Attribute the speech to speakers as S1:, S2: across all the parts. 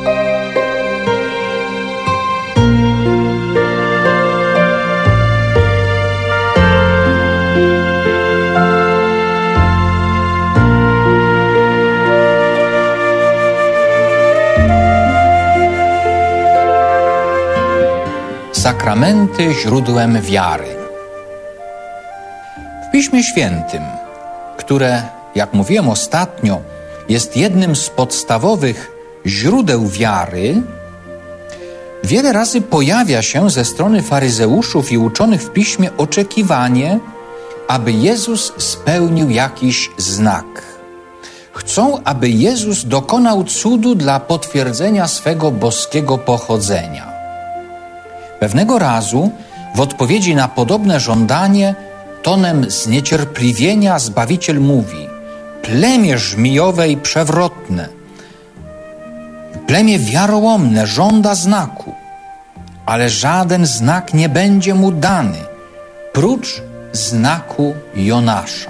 S1: Sakramenty źródłem wiary. W Piśmie Świętym, które, jak mówiłem ostatnio, jest jednym z podstawowych źródeł wiary, wiele razy pojawia się ze strony faryzeuszów i uczonych w Piśmie oczekiwanie, aby Jezus spełnił jakiś znak. Chcą, aby Jezus dokonał cudu dla potwierdzenia swego boskiego pochodzenia. Pewnego razu w odpowiedzi na podobne żądanie tonem zniecierpliwienia Zbawiciel mówi: plemię żmijowe i przewrotne, plemię wiarołomne żąda znaku, ale żaden znak nie będzie mu dany, prócz znaku Jonasza.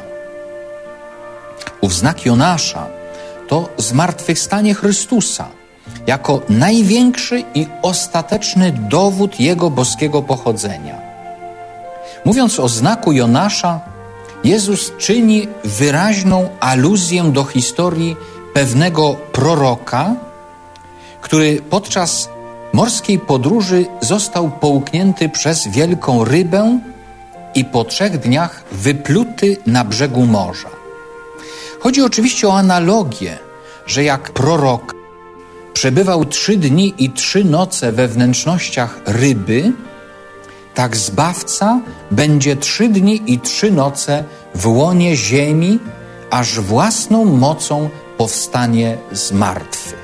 S1: Ów znak Jonasza to zmartwychwstanie Chrystusa, jako największy i ostateczny dowód Jego boskiego pochodzenia. Mówiąc o znaku Jonasza, Jezus czyni wyraźną aluzję do historii pewnego proroka, który podczas morskiej podróży został połknięty przez wielką rybę i po 3 dniach wypluty na brzegu morza. Chodzi oczywiście o analogię, że jak prorok przebywał 3 dni i 3 noce we wnętrznościach ryby, tak Zbawca będzie 3 dni i 3 noce w łonie ziemi, aż własną mocą powstanie z martwych.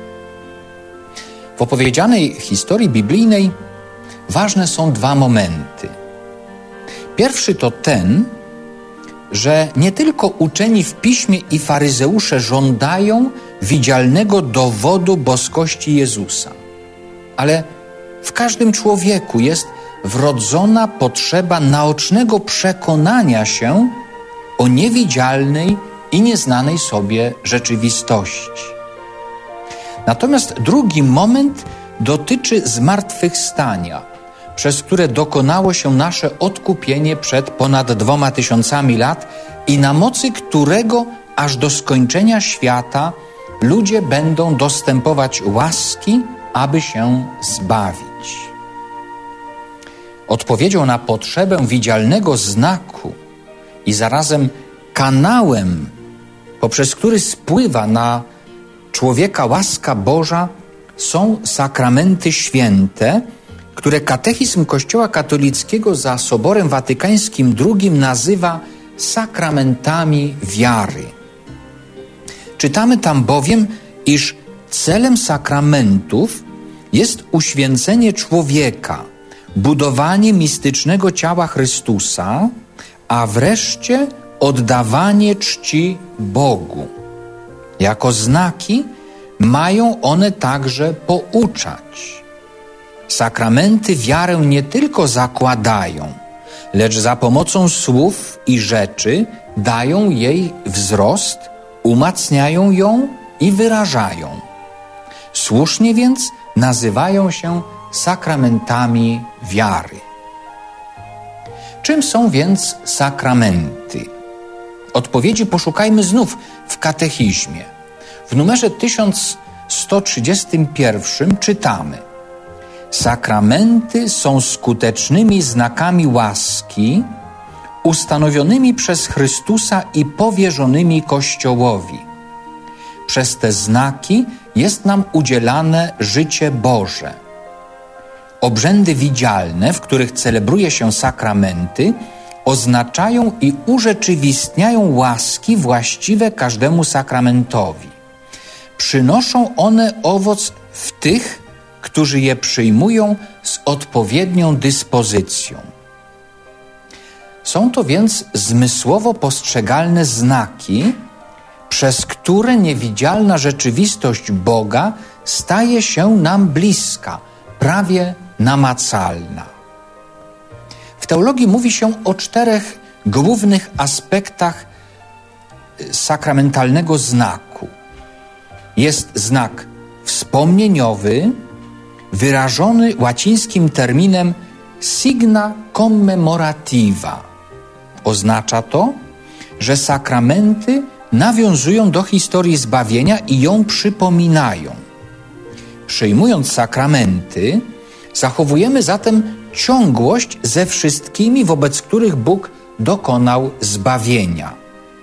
S1: W opowiedzianej historii biblijnej ważne są 2 momenty. Pierwszy to ten, że nie tylko uczeni w Piśmie i faryzeusze żądają widzialnego dowodu boskości Jezusa, ale w każdym człowieku jest wrodzona potrzeba naocznego przekonania się o niewidzialnej i nieznanej sobie rzeczywistości. Natomiast drugi moment dotyczy zmartwychwstania, przez które dokonało się nasze odkupienie przed ponad 2000 lat i na mocy którego aż do skończenia świata ludzie będą dostępować łaski, aby się zbawić. Odpowiedzią na potrzebę widzialnego znaku i zarazem kanałem, poprzez który spływa na człowieka łaska Boża, są sakramenty święte, które katechizm Kościoła katolickiego za Soborem Watykańskim II nazywa sakramentami wiary. Czytamy tam bowiem, iż celem sakramentów jest uświęcenie człowieka, budowanie mistycznego ciała Chrystusa, a wreszcie oddawanie czci Bogu. Jako znaki mają one także pouczać. Sakramenty wiarę nie tylko zakładają, lecz za pomocą słów i rzeczy dają jej wzrost, umacniają ją i wyrażają. Słusznie więc nazywają się sakramentami wiary. Czym są więc sakramenty? Odpowiedzi poszukajmy znów w katechizmie. W numerze 1131 czytamy: sakramenty są skutecznymi znakami łaski ustanowionymi przez Chrystusa i powierzonymi Kościołowi. Przez te znaki jest nam udzielane życie Boże. Obrzędy widzialne, w których celebruje się sakramenty, oznaczają i urzeczywistniają łaski właściwe każdemu sakramentowi. Przynoszą one owoc w tych, którzy je przyjmują z odpowiednią dyspozycją. Są to więc zmysłowo postrzegalne znaki, przez które niewidzialna rzeczywistość Boga staje się nam bliska, prawie namacalna. W teologii mówi się o 4 głównych aspektach sakramentalnego znaku. Jest znak wspomnieniowy, wyrażony łacińskim terminem signa commemorativa. Oznacza to, że sakramenty nawiązują do historii zbawienia i ją przypominają. Przyjmując sakramenty, zachowujemy zatem ciągłość ze wszystkimi, wobec których Bóg dokonał zbawienia.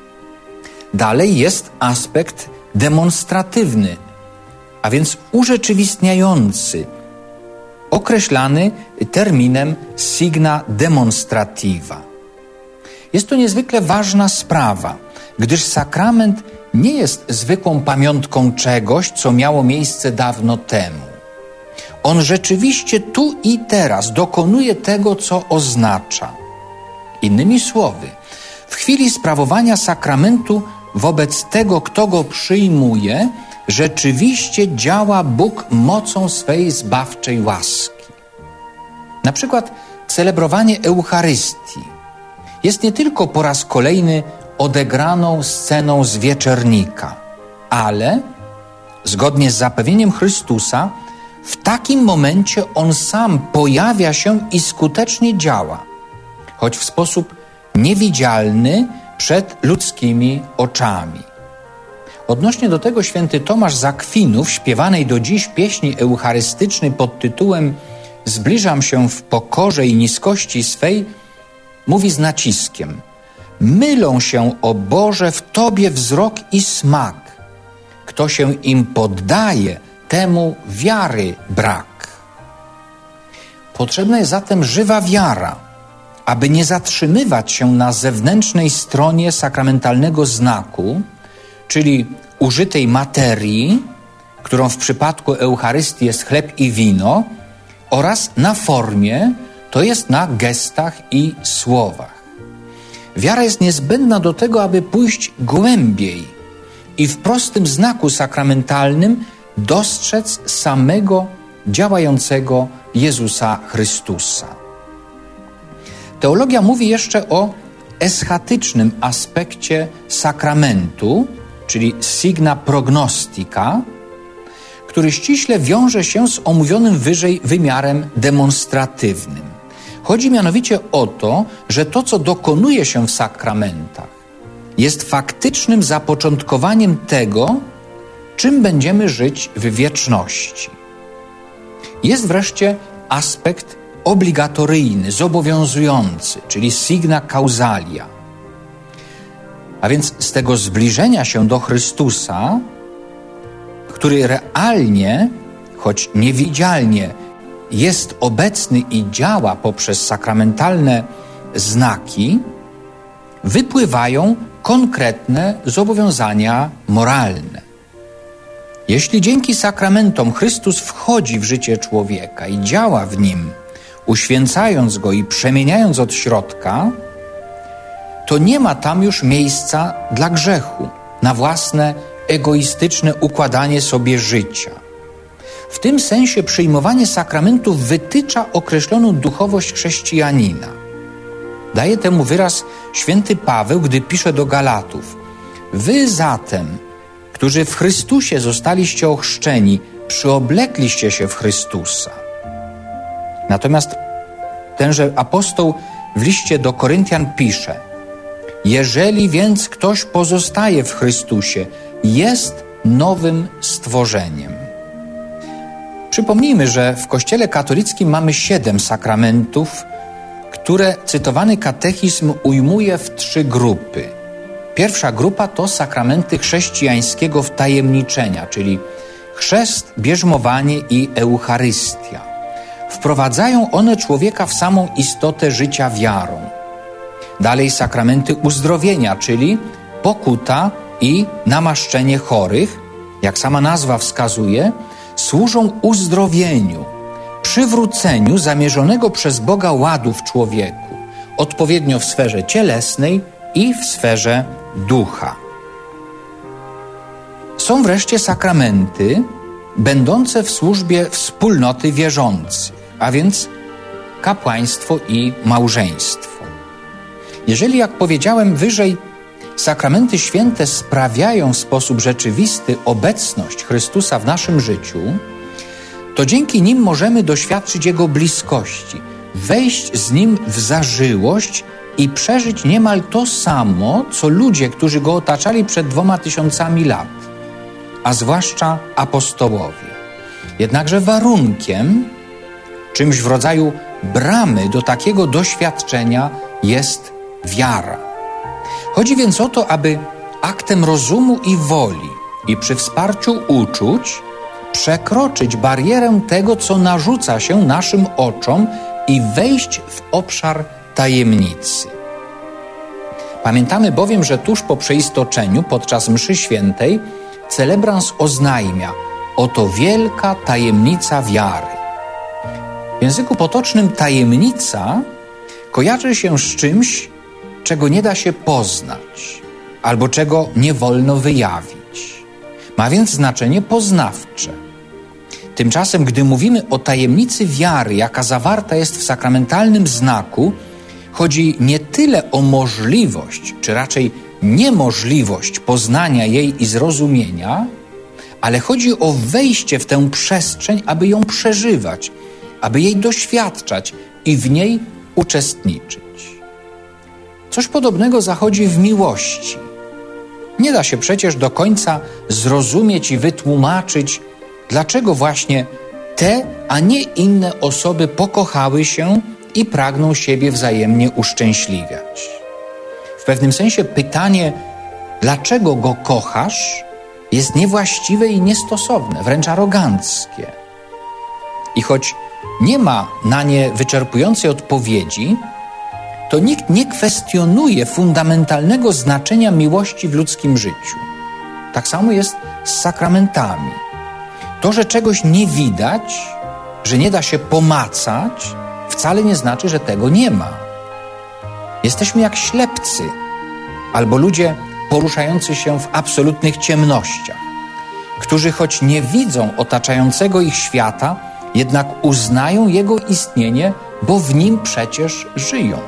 S1: Dalej jest aspekt demonstratywny, a więc urzeczywistniający, określany terminem signa demonstrativa. Jest to niezwykle ważna sprawa, gdyż sakrament nie jest zwykłą pamiątką czegoś, co miało miejsce dawno temu. On rzeczywiście tu i teraz dokonuje tego, co oznacza. Innymi słowy, w chwili sprawowania sakramentu wobec tego, kto go przyjmuje, rzeczywiście działa Bóg mocą swej zbawczej łaski. Na przykład celebrowanie Eucharystii jest nie tylko po raz kolejny odegraną sceną z wieczernika, ale zgodnie z zapewnieniem Chrystusa w takim momencie On sam pojawia się i skutecznie działa, choć w sposób niewidzialny przed ludzkimi oczami. Odnośnie do tego święty Tomasz z Akwinu w śpiewanej do dziś pieśni eucharystycznej pod tytułem „Zbliżam się w pokorze i niskości swej” mówi z naciskiem: mylą się, o Boże, w Tobie wzrok i smak. Kto się im poddaje, temu wiary brak. Potrzebna jest zatem żywa wiara, aby nie zatrzymywać się na zewnętrznej stronie sakramentalnego znaku, czyli użytej materii, którą w przypadku Eucharystii jest chleb i wino, oraz na formie, to jest na gestach i słowach. Wiara jest niezbędna do tego, aby pójść głębiej i w prostym znaku sakramentalnym dostrzec samego działającego Jezusa Chrystusa. Teologia mówi jeszcze o eschatycznym aspekcie sakramentu, czyli signa prognostica, który ściśle wiąże się z omówionym wyżej wymiarem demonstratywnym. Chodzi mianowicie o to, że to, co dokonuje się w sakramentach, jest faktycznym zapoczątkowaniem tego, czym będziemy żyć w wieczności. Jest wreszcie aspekt obligatoryjny, zobowiązujący, czyli signa causalia. A więc z tego zbliżenia się do Chrystusa, który realnie, choć niewidzialnie, jest obecny i działa poprzez sakramentalne znaki, wypływają konkretne zobowiązania moralne. Jeśli dzięki sakramentom Chrystus wchodzi w życie człowieka i działa w nim, uświęcając go i przemieniając od środka, to nie ma tam już miejsca dla grzechu, na własne egoistyczne układanie sobie życia. W tym sensie przyjmowanie sakramentów wytycza określoną duchowość chrześcijanina. Daje temu wyraz święty Paweł, gdy pisze do Galatów: wy zatem, którzy w Chrystusie zostaliście ochrzczeni, przyoblekliście się w Chrystusa. Natomiast tenże apostoł w liście do Koryntian pisze: jeżeli więc ktoś pozostaje w Chrystusie, jest nowym stworzeniem. Przypomnijmy, że w Kościele katolickim mamy 7 sakramentów, które cytowany katechizm ujmuje w 3 grupy. Pierwsza grupa to sakramenty chrześcijańskiego wtajemniczenia, czyli chrzest, bierzmowanie i Eucharystia. Wprowadzają one człowieka w samą istotę życia wiarą. Dalej sakramenty uzdrowienia, czyli pokuta i namaszczenie chorych, jak sama nazwa wskazuje, służą uzdrowieniu, przywróceniu zamierzonego przez Boga ładu w człowieku, odpowiednio w sferze cielesnej i w sferze ducha. Są wreszcie sakramenty będące w służbie wspólnoty wierzących, a więc kapłaństwo i małżeństwo. Jeżeli, jak powiedziałem wyżej, sakramenty święte sprawiają w sposób rzeczywisty obecność Chrystusa w naszym życiu, to dzięki nim możemy doświadczyć Jego bliskości, wejść z Nim w zażyłość i przeżyć niemal to samo, co ludzie, którzy Go otaczali przed 2000 lat, a zwłaszcza apostołowie. Jednakże warunkiem, czymś w rodzaju bramy do takiego doświadczenia jest wiara. Chodzi więc o to, aby aktem rozumu i woli i przy wsparciu uczuć przekroczyć barierę tego, co narzuca się naszym oczom i wejść w obszar tajemnicy. Pamiętamy bowiem, że tuż po przeistoczeniu, podczas mszy świętej, celebrans oznajmia: oto wielka tajemnica wiary. W języku potocznym tajemnica kojarzy się z czymś, czego nie da się poznać, albo czego nie wolno wyjawić. Ma więc znaczenie poznawcze. Tymczasem, gdy mówimy o tajemnicy wiary, jaka zawarta jest w sakramentalnym znaku, chodzi nie tyle o możliwość, czy raczej niemożliwość poznania jej i zrozumienia, ale chodzi o wejście w tę przestrzeń, aby ją przeżywać, aby jej doświadczać i w niej uczestniczyć. Coś podobnego zachodzi w miłości. Nie da się przecież do końca zrozumieć i wytłumaczyć, dlaczego właśnie te, a nie inne osoby pokochały się i pragną siebie wzajemnie uszczęśliwiać. W pewnym sensie pytanie, dlaczego go kochasz, jest niewłaściwe i niestosowne, wręcz aroganckie. I choć nie ma na nie wyczerpującej odpowiedzi, to nikt nie kwestionuje fundamentalnego znaczenia miłości w ludzkim życiu. Tak samo jest z sakramentami. To, że czegoś nie widać, że nie da się pomacać, wcale nie znaczy, że tego nie ma. Jesteśmy jak ślepcy albo ludzie poruszający się w absolutnych ciemnościach, którzy choć nie widzą otaczającego ich świata, jednak uznają jego istnienie, bo w nim przecież żyją.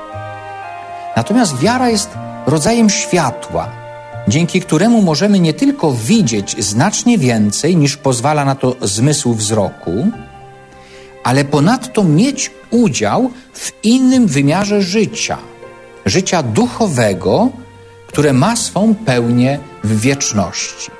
S1: Natomiast wiara jest rodzajem światła, dzięki któremu możemy nie tylko widzieć znacznie więcej, niż pozwala na to zmysł wzroku, ale ponadto mieć udział w innym wymiarze życia duchowego, które ma swą pełnię w wieczności.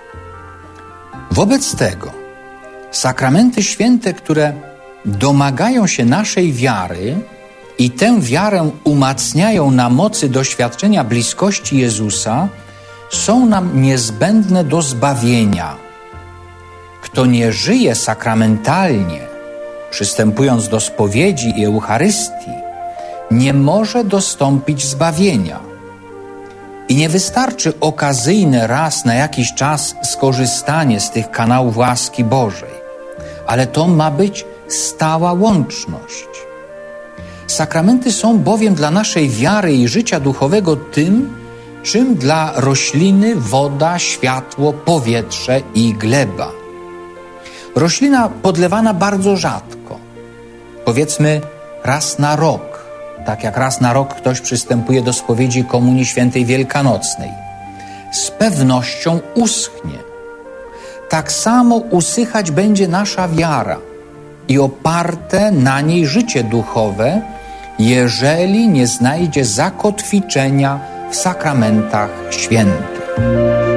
S1: Wobec tego sakramenty święte, które domagają się naszej wiary i tę wiarę umacniają na mocy doświadczenia bliskości Jezusa, są nam niezbędne do zbawienia. Kto nie żyje sakramentalnie, przystępując do spowiedzi i Eucharystii, nie może dostąpić zbawienia. I nie wystarczy okazyjne raz na jakiś czas skorzystanie z tych kanałów łaski Bożej, ale to ma być stała łączność. Sakramenty są bowiem dla naszej wiary i życia duchowego tym, czym dla rośliny woda, światło, powietrze i gleba. Roślina podlewana bardzo rzadko, powiedzmy raz na rok, tak jak raz na rok ktoś przystępuje do spowiedzi Komunii Świętej Wielkanocnej, z pewnością uschnie. Tak samo usychać będzie nasza wiara i oparte na niej życie duchowe, jeżeli nie znajdzie zakotwiczenia w sakramentach świętych.